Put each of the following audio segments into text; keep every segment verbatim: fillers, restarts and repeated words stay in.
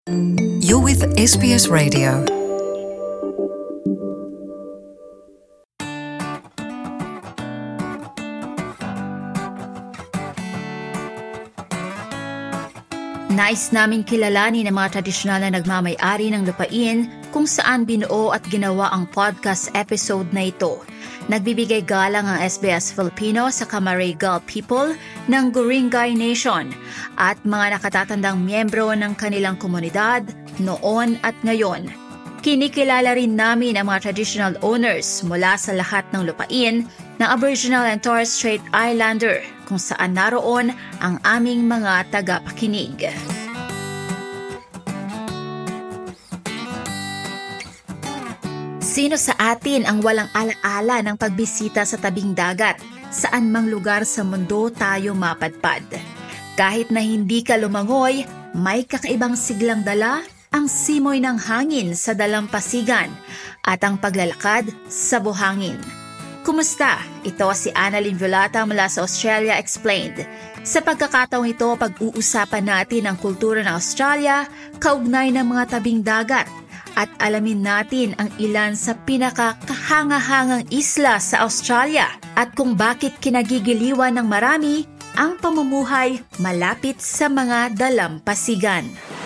You're with S B S Radio. Nais naming kilalanin ang mga tradisyonal na nagmamay-ari ng lupain kung saan binuo at ginawa ang podcast episode na ito. Nagbibigay galang ang S B S Filipino sa Camaragal people ng Guringay Nation at mga nakatatandang miyembro ng kanilang komunidad noon at ngayon. Kinikilala rin namin ang mga traditional owners mula sa lahat ng lupain ng Aboriginal and Torres Strait Islander kung saan naroon ang aming mga tagapakinig. Sino sa atin ang walang alaala ng pagbisita sa tabing dagat? Saan mang lugar sa mundo tayo mapadpad? Kahit na hindi ka lumangoy, may kakaibang siglang dala ang simoy ng hangin sa dalampasigan at ang paglalakad sa buhangin. Kumusta? Ito si Annalyn Violata mula sa Australia Explained. Sa pagkakataong ito, pag-uusapan natin ang kultura ng Australia, kaugnay ng mga tabing dagat, at alamin natin ang ilan sa pinakakahangahangang isla sa Australia at kung bakit kinagigiliwan ng marami ang pamumuhay malapit sa mga dalampasigan.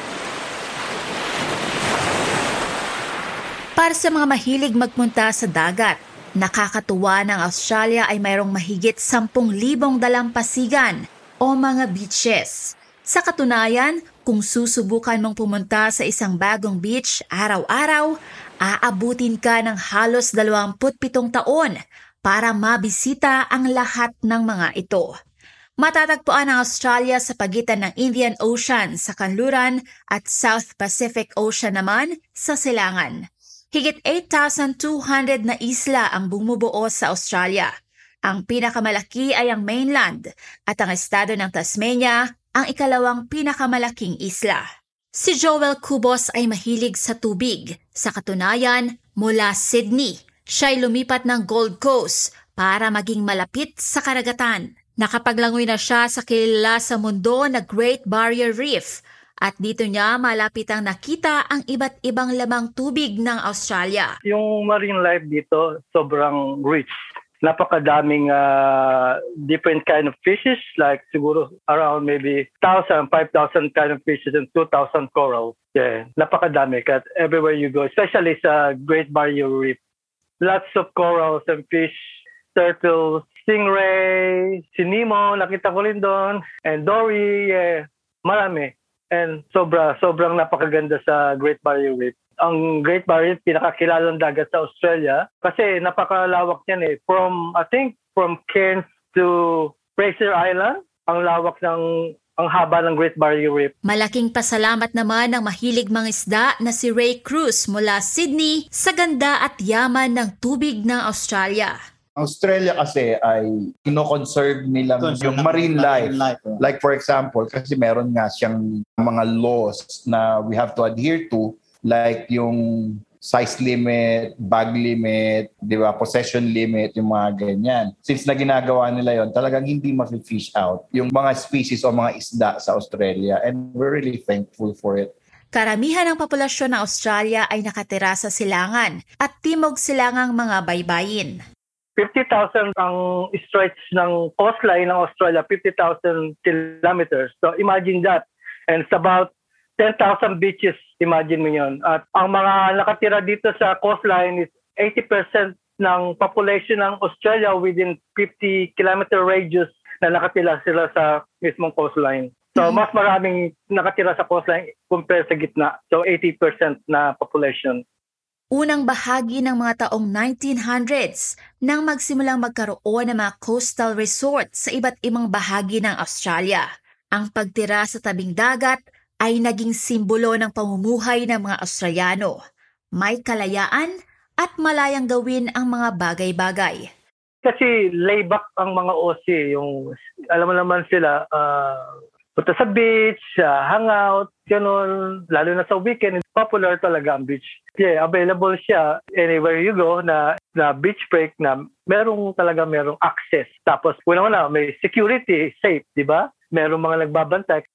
Para sa mga mahilig magpunta sa dagat, nakakatuwa ng Australia ay mayroong mahigit sampung libong dalampasigan o mga beaches. Sa katunayan, kung susubukan mong pumunta sa isang bagong beach araw-araw, aabutin ka ng halos dalawampu't pitong taon para mabisita ang lahat ng mga ito. Matatagpuan ang Australia sa pagitan ng Indian Ocean sa kanluran at South Pacific Ocean naman sa silangan. Higit eight thousand two hundred na isla ang bumubuo sa Australia. Ang pinakamalaki ay ang mainland at ang estado ng Tasmania ang ikalawang pinakamalaking isla. Si Joel Cubos ay mahilig sa tubig. Sa katunayan, mula Sydney, siya'y lumipat ng Gold Coast para maging malapit sa karagatan. Nakapaglangoy na siya sa kilala sa mundo na Great Barrier Reef at dito niya malapitang nakita ang iba't ibang lamang tubig ng Australia. Yung marine life dito sobrang rich. Napakadaming uh, different kind of fishes, like siguro around maybe one thousand, five thousand kind of fishes and two thousand coral. Yeah, napakadami. Kat everywhere you go, especially sa Great Barrier Reef. Lots of corals and fish, turtles, stingray, sinimo, nakita ko rin doon, and dory, yeah, marami. And sobra, sobrang napakaganda sa Great Barrier Reef. Ang Great Barrier, pinakakilalang dagat sa Australia kasi napakalawak niyan eh. From, I think, from Cairns to Fraser Island, ang lawak ng, ang haba ng Great Barrier Reef. Malaking pasalamat naman ng mahilig mangisda na si Ray Cruz mula Sydney sa ganda at yaman ng tubig ng Australia. Australia kasi ay kino-conserve nila yung marine life. Like for example, kasi meron nga siyang mga laws na we have to adhere to, like yung size limit, bag limit, di ba, possession limit, yung mga ganyan. Since na ginagawa nila yon, talagang hindi ma-fish out yung mga species o mga isda sa Australia, and we're really thankful for it. Karamihan ng populasyon ng Australia ay nakatira sa silangan at timog silangang mga baybayin. fifty thousand ang stretch ng coastline ng Australia, fifty thousand kilometers. So imagine that. And it's about ten thousand beaches, imagine mo yun. At ang mga nakatira dito sa coastline is eighty percent ng population ng Australia within fifty kilometer radius na nakatira sila sa mismong coastline. So mas maraming nakatira sa coastline compared sa gitna. So eighty percent na population. Unang bahagi ng mga taong nineteen hundreds nang magsimulang magkaroon ng mga coastal resorts sa iba't ibang bahagi ng Australia. Ang pagtira sa tabing dagat ay naging simbolo ng pamumuhay ng mga Australiano. May kalayaan at malayang gawin ang mga bagay-bagay. Kasi layback ang mga Aussie. Yung, alam mo naman sila, uh, punta sa beach, uh, hangout, ganun. Lalo na sa weekend, popular talaga ang beach. Yeah, available siya anywhere you go na, na beach break na merong talaga merong access. Tapos, una-una, may security, safe, di ba? Merong mga nagbabantay.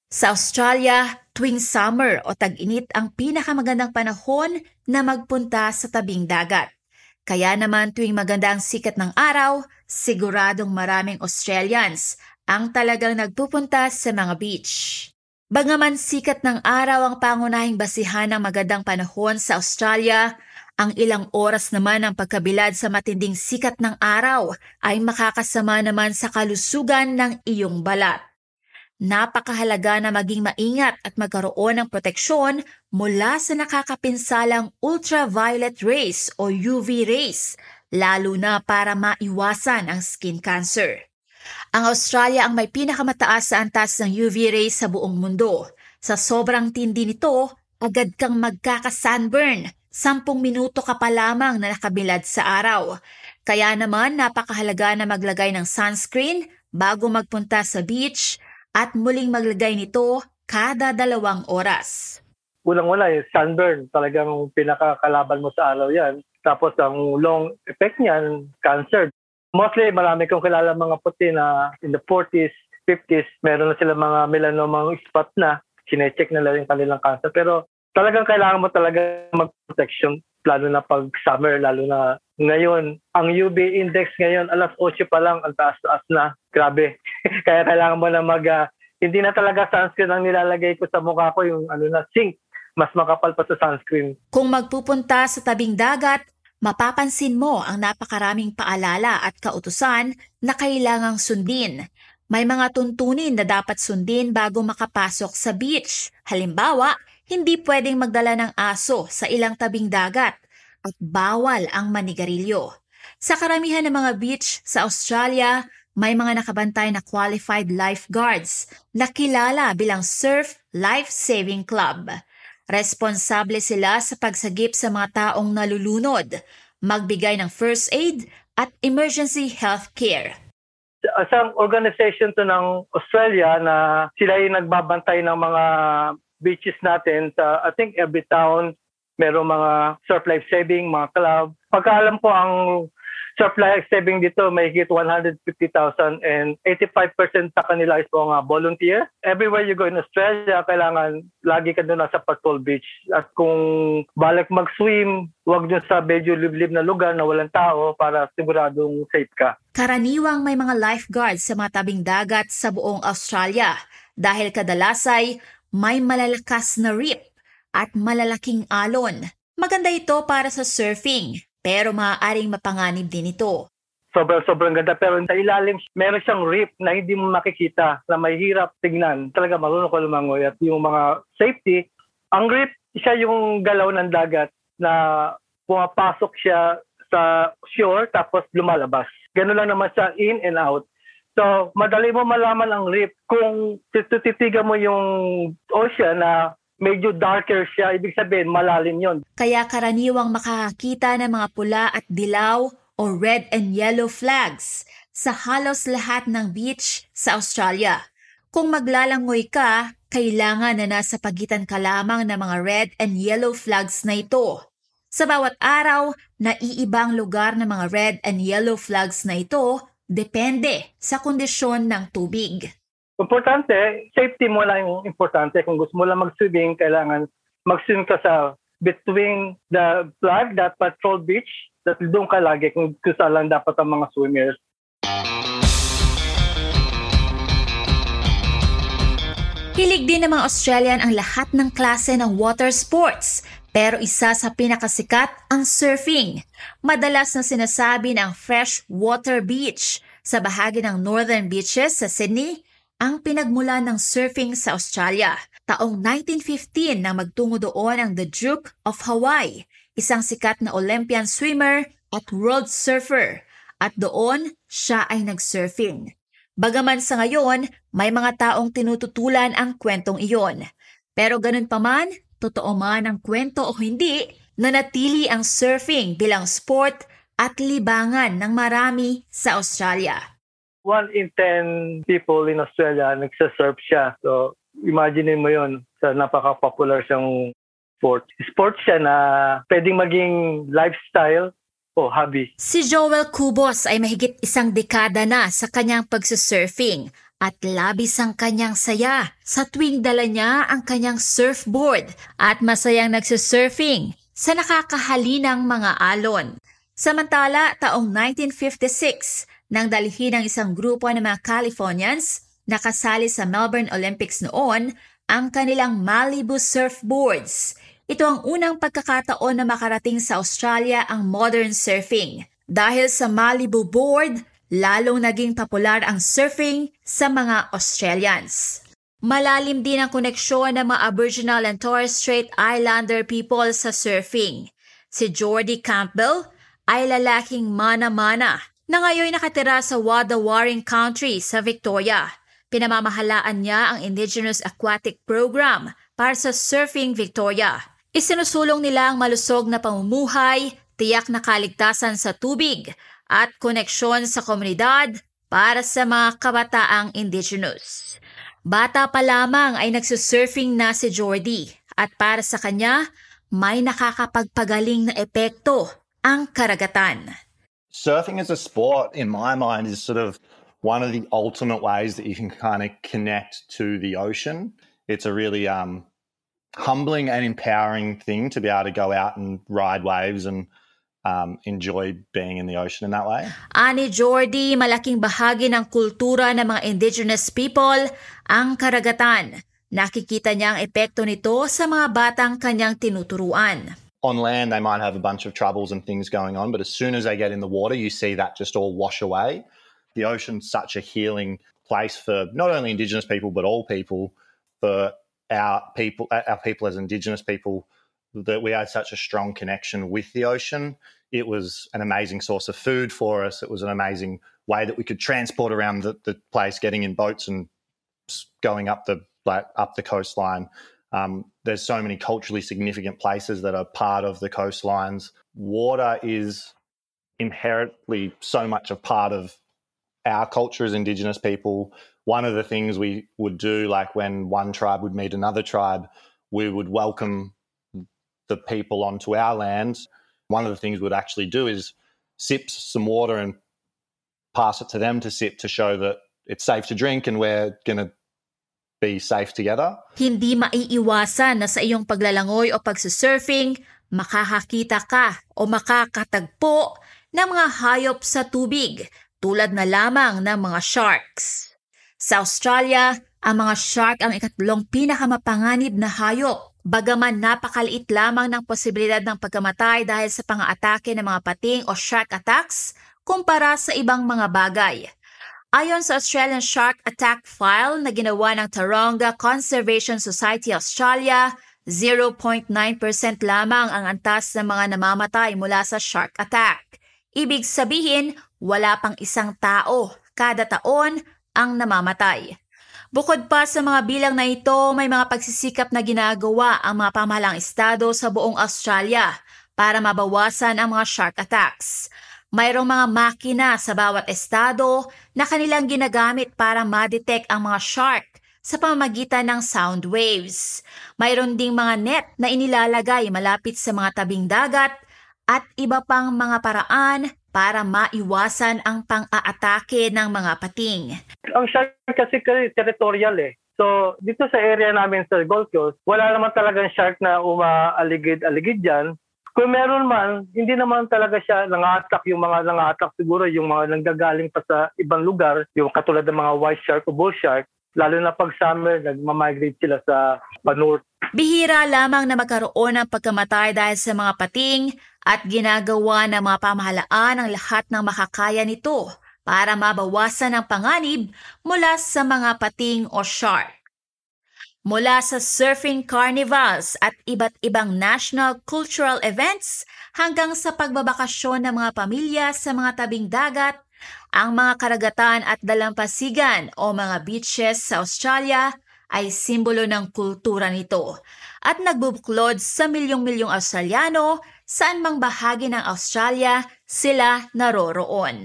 Sa Australia, tuwing summer o tag-init ang pinakamagandang panahon na magpunta sa tabing dagat. Kaya naman tuwing maganda ang sikat ng araw, siguradong maraming Australians ang talagang nagpupunta sa mga beach. Bagaman sikat ng araw ang pangunahing basihan ng magandang panahon sa Australia, ang ilang oras naman ng pagkabilad sa matinding sikat ng araw ay makakasama naman sa kalusugan ng iyong balat. Napakahalaga na maging maingat at magkaroon ng proteksyon mula sa nakakapinsalang ultraviolet rays o U V rays, lalo na para maiwasan ang skin cancer. Ang Australia ang may pinakamataas sa antas ng U V rays sa buong mundo. Sa sobrang tindi nito, agad kang magkaka-sunburn. Sampung minuto ka pa lamang na nakabilad sa araw. Kaya naman napakahalaga na maglagay ng sunscreen bago magpunta sa beach at muling maglagay nito kada dalawang oras. Unang-una, yung sunburn, talagang pinakakalaban mo sa araw yan. Tapos ang long effect niyan, cancer. Mostly, marami kong kilala mga puti na in the forties, fifties, meron na sila mga melanoma spot na, sinecheck na lang yung kanilang cancer. Pero talagang kailangan mo talaga mag-protection, lalo na pag summer, lalo na ngayon. Ang U V index ngayon, alas otso pa lang, ang taas-taas na. Grabe. Kaya kailangan mo na mag, uh, hindi na talaga sunscreen ang nilalagay ko sa mukha ko, yung ano na, zinc. Mas makapal pa sa sunscreen. Kung magpupunta sa tabing dagat, mapapansin mo ang napakaraming paalala at kautusan na kailangang sundin. May mga tuntunin na dapat sundin bago makapasok sa beach. Halimbawa, hindi pwedeng magdala ng aso sa ilang tabing dagat at bawal ang manigarilyo. Sa karamihan ng mga beach sa Australia, may mga nakabantay na qualified lifeguards na kilala bilang Surf Life Saving Club. Responsable sila sa pagsagip sa mga taong nalulunod, magbigay ng first aid at emergency health care. Isang organization to ng Australia na sila yung nagbabantay ng mga beaches natin. Sa, I think every town merong mga surf life saving, mga club. Pagkaalam ko ang surf life saving dito may higit one hundred fifty thousand and eighty-five percent sa kanila is mga volunteer. Everywhere you go in Australia, kailangan lagi ka doon sa patrol beach. At kung balik mag-swim, huwag doon sa medyo liblib na lugar na walang tao para siguradong safe ka. Karaniwang may mga lifeguards sa mga tabing dagat sa buong Australia dahil kadalas ay may malalakas na rip at malalaking alon. Maganda ito para sa surfing. Pero maaaring mapanganib din ito. Sobrang sobrang ganda, pero sa ilalim meron siyang reef na hindi mo makikita, na may hirap tignan. Talaga marunong ka lumangoy. At yung mga safety, ang reef, siya yung galaw ng dagat na pumapasok siya sa shore tapos lumalabas. Ganun lang naman siya, in and out. So, madali mo malaman ang reef kung tititigan mo yung ocean na medyo darker siya, ibig sabihin malalim yon. Kaya karaniwang makakakita ng mga pula at dilaw o red and yellow flags sa halos lahat ng beach sa Australia. Kung maglalangoy ka, kailangan na nasa pagitan ka lamang ng mga red and yellow flags na ito. Sa bawat araw, naiibang lugar ng mga red and yellow flags na ito depende sa kondisyon ng tubig. Importante, safety mo lang yung importante. Kung gusto mo lang mag-swimming, kailangan mag-swim ka sa between the flag, that patrol beach, that doon ka lagi kung gusto lang dapat ang mga swimmers. Hilig din ng mga Australian ang lahat ng klase ng water sports, pero isa sa pinakasikat ang surfing. Madalas na sinasabi ng freshwater beach sa bahagi ng northern beaches sa Sydney, ang pinagmula ng surfing sa Australia. Taong nineteen fifteen nang magtungo doon ang the Duke of Hawaii, isang sikat na Olympian swimmer at world surfer, at doon siya ay nag-surfing. Bagaman sa ngayon, may mga taong tinututulan ang kwentong iyon. Pero ganun pa man, totoo man ang kwento o hindi, nanatili ang surfing bilang sport at libangan ng marami sa Australia. One in ten people in Australia nagsasurf siya. So, imagine mo yun, sa napaka-popular siyang sport. Sport siya na pwedeng maging lifestyle o hobby. Si Joel Cubos ay mahigit isang dekada na sa kanyang pagsasurfing At labis ang kanyang saya sa tuwing dala niya ang kanyang surfboard at masayang nagsusurfing sa nakakahalinang mga alon. Samantala, taong nineteen fifty-six, nang dalhin ng isang grupo ng mga Californians na kasali sa Melbourne Olympics noon ang kanilang Malibu surfboards. Ito ang unang pagkakataon na makarating sa Australia ang modern surfing. Dahil sa Malibu board, lalong naging popular ang surfing sa mga Australians. Malalim din ang koneksyon ng mga Aboriginal and Torres Strait Islander people sa surfing. Si Jordy Campbell ay lalaking mana-mana na ngayon nakatira sa Wadawurrung Country sa Victoria. Pinamamahalaan niya ang Indigenous Aquatic Program para sa Surfing Victoria. Isinusulong nila ang malusog na pamumuhay, tiyak na kaligtasan sa tubig, at koneksyon sa komunidad para sa mga kabataang Indigenous. Bata pa lamang ay nagsusurfing na si Jordy at para sa kanya, may nakakapagpagaling na epekto ang karagatan. Surfing as a sport, in my mind, is sort of one of the ultimate ways that you can kind of connect to the ocean. It's a really um, humbling and empowering thing to be able to go out and ride waves and Um, enjoy being in the ocean in that way. Ani Jordy, malaking bahagi ng kultura ng mga Indigenous people ang karagatan. Nakikita niya ang epekto nito sa mga batang kanyang tinuturuan. On land, they might have a bunch of troubles and things going on, but as soon as they get in the water, you see that just all wash away. The ocean's such a healing place for not only Indigenous people, but all people, for our people, our people as Indigenous people, that we had such a strong connection with the ocean. It was an amazing source of food for us. It was an amazing way that we could transport around the, the place, getting in boats and going up the like, up the coastline. Um, there's so many culturally significant places that are part of the coastlines. Water is inherently so much a part of our culture as Indigenous people. One of the things we would do, like when one tribe would meet another tribe, we would welcome the people onto our land. One of the things we'd actually do is sip some water and pass it to them to sip to show that it's safe to drink and we're going to be safe together. Hindi maiiwasan na sa iyong paglalangoy o pagsusurfing, makakakita ka o makakatagpo ng mga hayop sa tubig tulad na lamang ng mga sharks. Sa Australia, ang mga shark ang ikatlong pinakamapanganib na hayop. Bagaman napakaliit lamang ng posibilidad ng pagkamatay dahil sa pang-aatake ng mga pating o shark attacks kumpara sa ibang mga bagay. Ayon sa Australian Shark Attack File na ginawa ng Taronga Conservation Society Australia, zero point nine percent lamang ang antas ng mga namamatay mula sa shark attack. Ibig sabihin, wala pang isang tao kada taon ang namamatay. Bukod pa sa mga bilang na ito, may mga pagsisikap na ginagawa ang mga pamahalang estado sa buong Australia para mabawasan ang mga shark attacks. Mayroong mga makina sa bawat estado na kanilang ginagamit para ma-detect ang mga shark sa pamamagitan ng sound waves. Mayroon ding mga net na inilalagay malapit sa mga tabing dagat at iba pang mga paraan para maiwasan ang pang-aatake ng mga pating. Ang shark kasi territorial eh. So, dito sa area namin sa Gold Coast, wala naman talagang shark na umaaligid-aligid dyan. Kung meron man, hindi naman talaga siya nang-attack. Yung mga nang-attack siguro, yung mga nanggagaling pa sa ibang lugar, yung katulad ng mga white shark o bull shark, lalo na pag summer, nagmamigrate sila sa north. Bihira lamang na magkaroon ng pagkamatay dahil sa mga pating at ginagawa ng mga pamahalaan ang lahat ng makakaya nito para mabawasan ang panganib mula sa mga pating o shark. Mula sa surfing carnivals at iba't ibang national cultural events hanggang sa pagbabakasyon ng mga pamilya sa mga tabing dagat, ang mga karagatan at dalampasigan o mga beaches sa Australia ay simbolo ng kultura nito at nagbubuklod sa milyong-milyong Australiano saan mang bahagi ng Australia sila naroroon.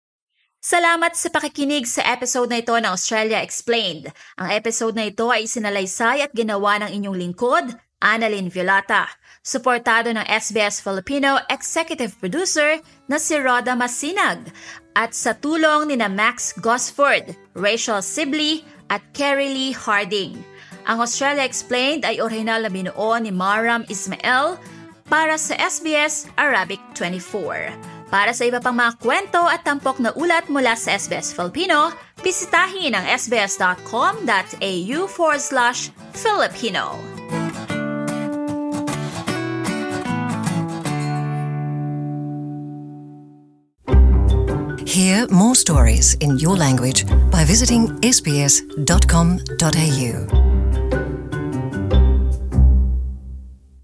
Salamat sa pakikinig sa episode na ito ng Australia Explained. Ang episode na ito ay sinalaysay at ginawa ng inyong lingkod, Annalyn Violata. Suportado ng S B S Filipino Executive Producer na si Roda Masinag at sa tulong ni na Max Gosford, Rachel Sibley at Kerry Lee Harding. Ang Australia Explained ay orihinal na binuo ni Maram Ismael para sa S B S Arabic twenty-four. Para sa iba pang mga kwento at tampok na ulat mula sa S B S Filipino, bisitahin ang sbs.com.au forward slash Filipino. Hear more stories in your language by visiting s b s dot com dot a u.